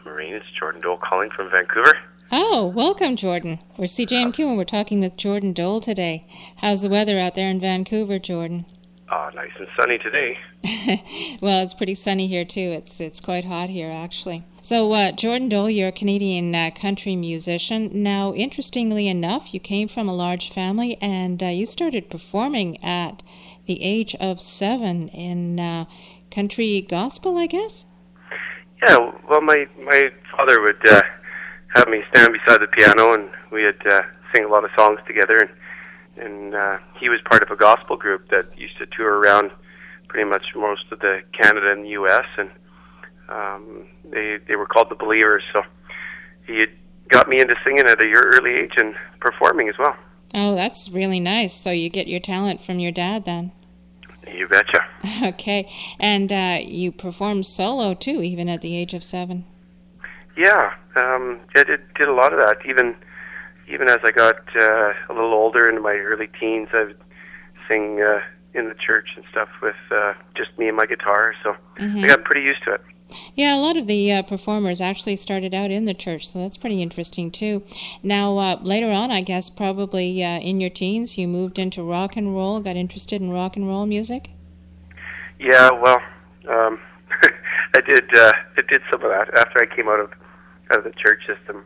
Marine. It's Jordan Dole calling from Vancouver. Oh, welcome, Jordan. We're CJMQ and we're talking with Jordan Dole today. How's the weather out there in Vancouver, Jordan? Oh, nice and sunny today. Well, it's pretty sunny here, too. It's quite hot here, actually. So, Jordan Dole, you're a Canadian country musician. Now, interestingly enough, you came from a large family and you started performing at the age of 7 in country gospel, I guess? Yeah, well, my father would have me stand beside the piano, and we'd sing a lot of songs together, and he was part of a gospel group that used to tour around pretty much most of the Canada and the U.S., and they were called the Believers, so he had got me into singing at a early age and performing as well. Oh, that's really nice. So you get your talent from your dad then? You betcha. Okay, and you performed solo too, even at the age of 7. Yeah, I did a lot of that. Even as I got a little older, into my early teens, I would sing in the church and stuff with just me and my guitar. So I got pretty used to it. Yeah, a lot of the performers actually started out in the church, so that's pretty interesting too. Now, later on, I guess probably in your teens, you moved into rock and roll, got interested in rock and roll music? Yeah, well, I did some of that after I came out of the church system.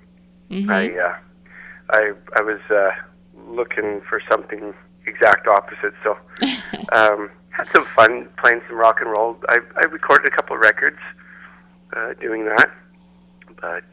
I was looking for something exact opposite, so had some fun playing some rock and roll. I recorded a couple of records doing that, but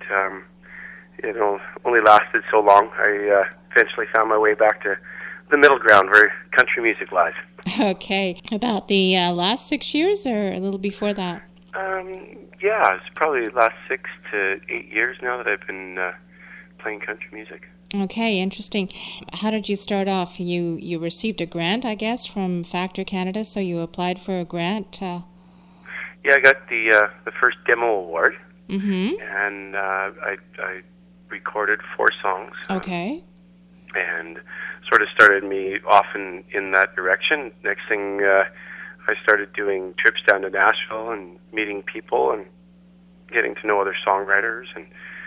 only lasted so long. I eventually found my way back to the middle ground where country music lies. Okay. About the last 6 years or a little before that? Yeah, it's probably the last 6 to 8 years now that I've been playing country music. Okay, interesting. How did you start off? You received a grant, I guess, from Factor Canada, so you applied for a grant? Yeah, I got the first demo award, and I recorded 4 songs. Okay. And sort of started me off in that direction. Next thing, I started doing trips down to Nashville and meeting people and getting to know other songwriters, and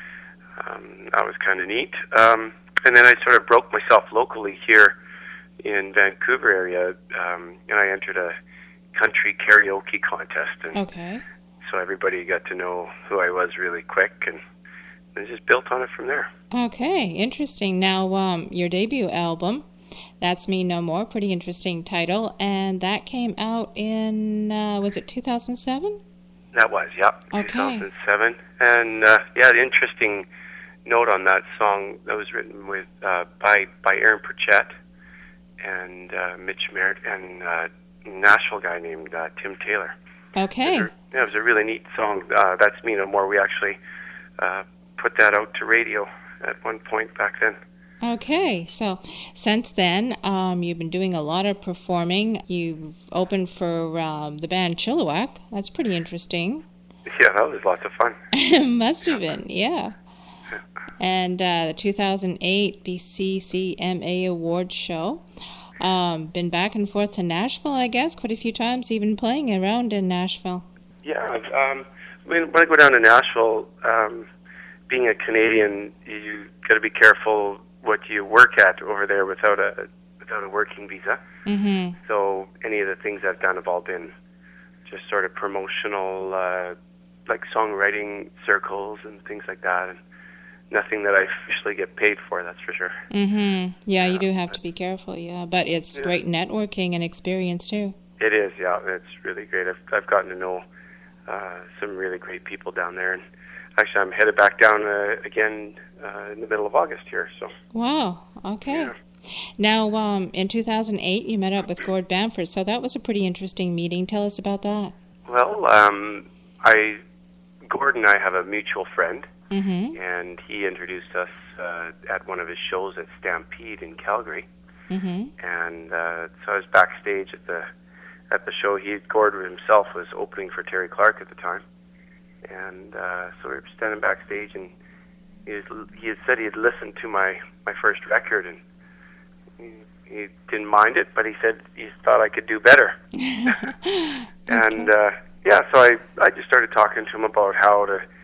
that was kind of neat. And then I sort of broke myself locally here in Vancouver area, and I entered a country karaoke contest. And okay. So everybody got to know who I was really quick, and I just built on it from there. Okay, interesting. Now, your debut album, That's Me No More, pretty interesting title, and that came out in, was it 2007? That was, yeah, okay. 2007. And, the interesting note on that song, that was written with by Aaron Pritchett and Mitch Merritt and a Nashville guy named Tim Taylor. Okay. It was a really neat song. That's Me No More. We actually put that out to radio at one point back then. Okay, so since then, you've been doing a lot of performing. You've opened for the band Chilliwack. That's pretty interesting. Yeah, that was lots of fun. Must have been, yeah. And the 2008 BCCMA Awards show. Been back and forth to Nashville, I guess, quite a few times, even playing around in Nashville. Yeah, when I go down to Nashville, being a Canadian, you got to be careful what you work at over there without a working visa. So any of the things I've done have all been just sort of promotional, like songwriting circles and things like that, and nothing that I officially get paid for, that's for sure. Yeah, you do have to be careful, yeah. But it's great networking and experience, too. It is, yeah. It's really great. I've gotten to know some really great people down there. And actually, I'm headed back down again in the middle of August here. So. Wow, okay. Yeah. Now, in 2008, you met up with Gord Bamford, so that was a pretty interesting meeting. Tell us about that. Well, Gord and I have a mutual friend, and he introduced us at one of his shows at Stampede in Calgary. And so I was backstage at the show. Gord himself was opening for Terry Clark at the time, and so we were standing backstage, and he had said he had listened to my first record, and he didn't mind it, but he said he thought I could do better. And so I just started talking to him about how to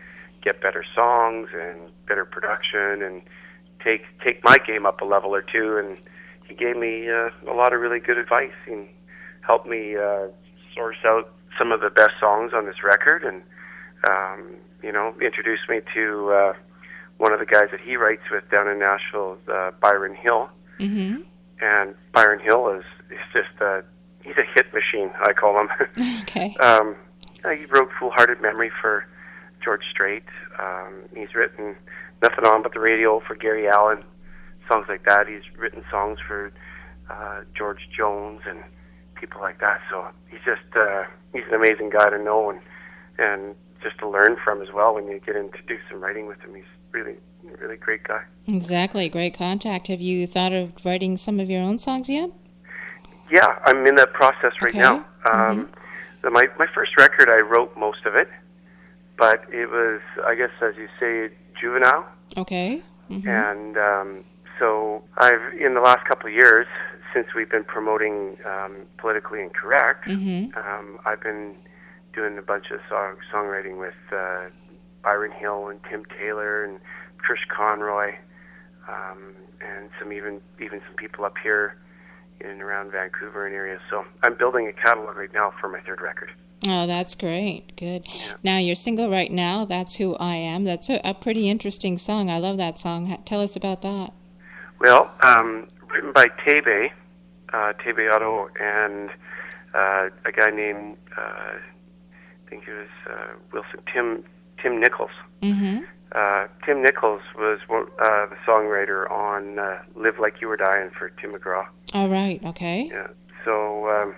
get better songs and better production and take my game up a level or two. And he gave me a lot of really good advice and helped me source out some of the best songs on this record, and introduced me to one of the guys that he writes with down in Nashville, Byron Hill. Mm-hmm. And Byron Hill is just he's a hit machine, I call him. Okay. He wrote Foolhardy Memory for George Strait. He's written Nothing On But the Radio for Gary Allan, songs like that. He's written songs for George Jones and people like that. So he's just he's an amazing guy to know and just to learn from as well when you get in to do some writing with him. He's really great guy. Exactly, great contact. Have you thought of writing some of your own songs yet? Yeah, I'm in that process right now. My first record, I wrote most of it, but it was, I guess, as you say, juvenile. Okay. Mm-hmm. And so I've, in the last couple of years, since we've been promoting Politically Incorrect, I've been doing a bunch of songwriting with Byron Hill and Tim Taylor and Trish Conroy, and even some people up here in and around Vancouver and area. So I'm building a catalog right now for my third record. Oh, that's great. Good. Yeah. Now, your single right now, That's Who I Am. That's a pretty interesting song. I love that song. Tell us about that. Well, written by Tebe Otto, and a guy named, I think it was Wilson, Tim Nichols. Mm-hmm. Tim Nichols was the songwriter on Live Like You Were Dying for Tim McGraw. All right, okay. Yeah. So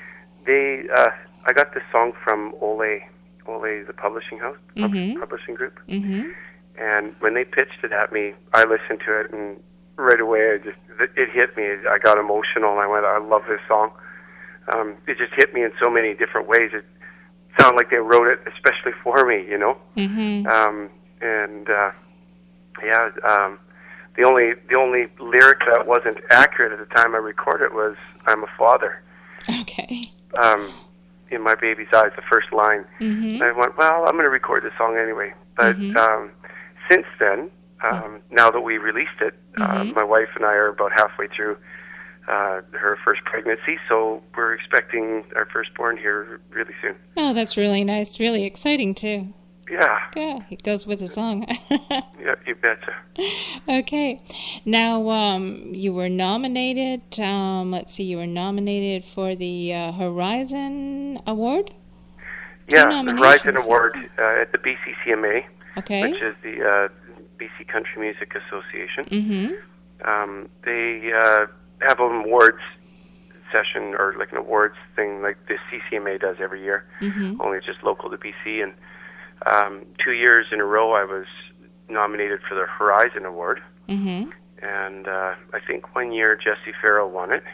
I got this song from Ole, the publishing house, publishing group. Mm-hmm. And when they pitched it at me, I listened to it, and right away it hit me. I got emotional, and I went, I love this song. It just hit me in so many different ways. It sounded like they wrote it especially for me, you know. Mm-hmm. The only lyric that wasn't accurate at the time I recorded was "I'm a father." Okay. In my baby's eyes, the first line. Mm-hmm. And I went, well, I'm going to record this song anyway. But since then, now that we released it, my wife and I are about halfway through her first pregnancy, so we're expecting our firstborn here really soon. Oh, that's really nice. Really exciting, too. Yeah. Yeah, it goes with the song. Yeah, you betcha. Okay. Now, you were nominated, you were nominated for the Horizon Award? Yeah, the Horizon Award at the BCCMA, okay, which is the BC Country Music Association. Mm-hmm. They have an awards session, or like an awards thing like the CCMA does every year, only just local to BC. And 2 years in a row I was nominated for the Horizon Award. And I think 1 year Jesse Farrell won it,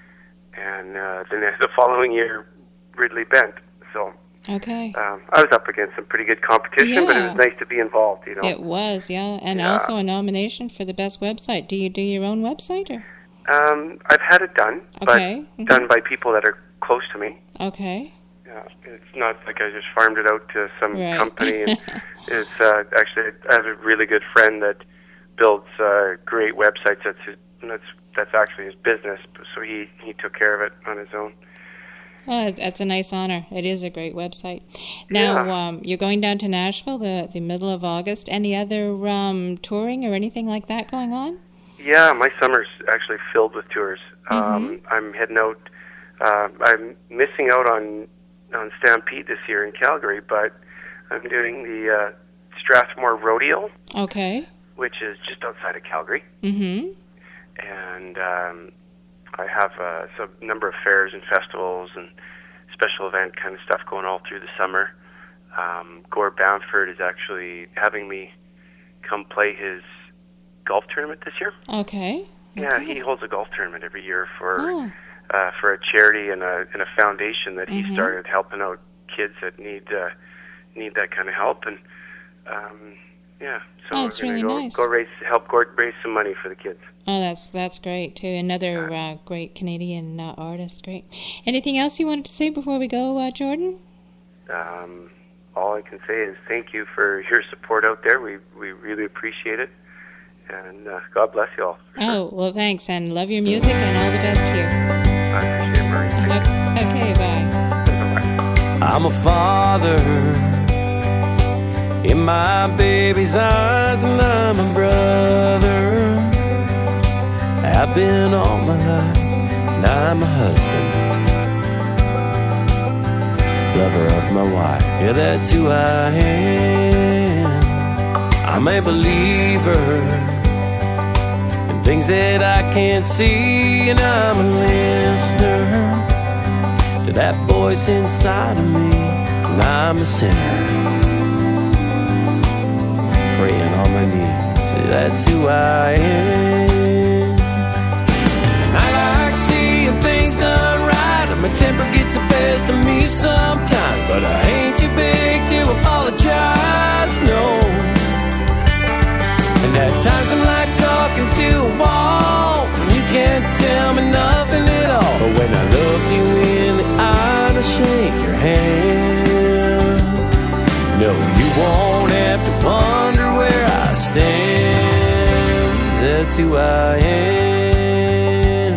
and then the following year Ridley Bent. So I was up against some pretty good competition, but it was nice to be involved, you know. It was, and also a nomination for the best website. Do you do your own website? Or? I've had it done, but done by people that are close to me. Okay. Yeah, it's not like I just farmed it out to some company. And it's actually, I have a really good friend that builds great websites. That's actually his business, so he took care of it on his own. Well, that's a nice honor. It is a great website. Now, you're going down to Nashville the middle of August. Any other touring or anything like that going on? Yeah, my summer's actually filled with tours. I'm heading out. I'm missing out on Stampede this year in Calgary, but I'm doing the Strathmore Rodeo. Okay. Which is just outside of Calgary. And I have a number of fairs and festivals and special event kind of stuff going all through the summer. Gord Bamford is actually having me come play his golf tournament this year. Okay. Yeah, he holds a golf tournament every year for a charity and a foundation that he started, helping out kids that need that kind of help. And so that's we're really nice. Help Gord raise some money for the kids. Oh, that's great too. Another great Canadian artist. Great. Anything else you wanted to say before we go, Jordan? all I can say is thank you for your support out there. We really appreciate it. And God bless you all. Oh, well, thanks. And love your music and all the best here. I appreciate it, Murray. Okay, bye. Bye-bye. I'm a father in my baby's eyes, and I'm a brother. I've been all my life, and I'm a husband, lover of my wife. Yeah, that's who I am. I'm a believer in things that I can't see, and I'm a listener to that voice inside of me, and I'm a sinner, praying on my knees. See, that's who I am. And I like seeing things done right, and my temper gets the best of me sometimes, but I ain't too big to apologize, no. And at times I'm like talking to a wall, and you can't tell me nothing at all. But when I look you in the eye and I shake your hand, no, you won't have to wonder where I stand. That's who I am.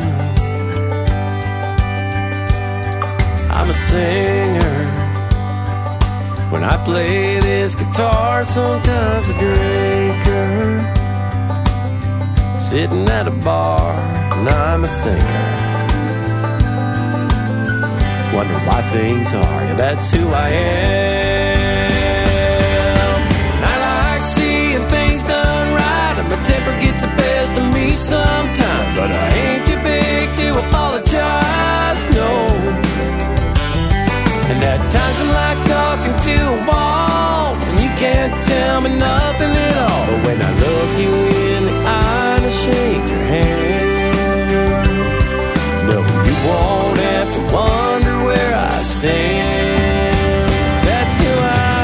I'm a singer. When I play this guitar, sometimes a drinker, sitting at a bar, and I'm a thinker, wonder why things are. Yeah, that's who I am. And I like seeing things done right, and my temper gets the best of me sometimes, but I ain't too big to apologize, no. And at times I'm like talking to a wall, and you can't tell me nothing at all. But when I look you in the eye and I shake your hand, no, you won't have to wonder where I stand. That's who I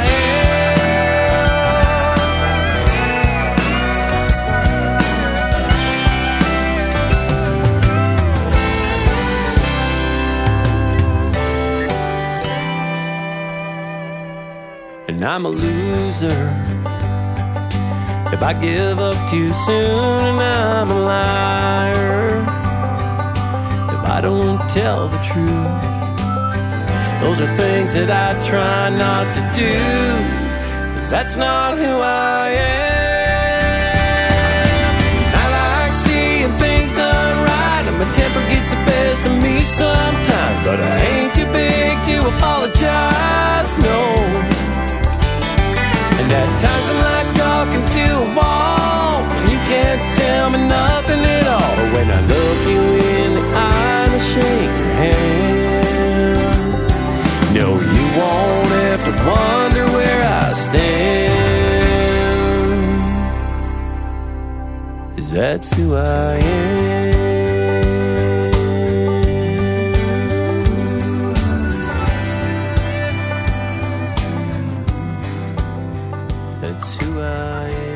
And I'm a loser if I give up too soon, and I'm a liar if I don't tell the truth. Those are things that I try not to do, 'cause that's not who I am. I like seeing things done right, and my temper gets the best of me sometimes, but I ain't too big to apologize, no. And at times I'm like talking to a wall, and you can't tell me nothing at all. But when I look you in the eye and I shake your hand, no, you won't have to wonder where I stand, 'cause that's who I am. That's who I am.